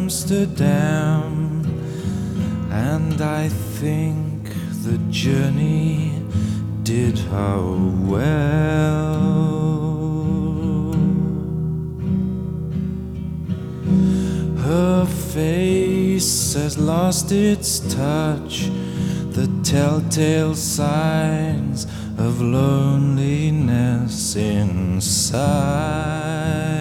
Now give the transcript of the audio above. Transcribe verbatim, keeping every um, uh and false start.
Amsterdam, and I think the journey did her well. Her face has lost its touch, the telltale signs of loneliness inside.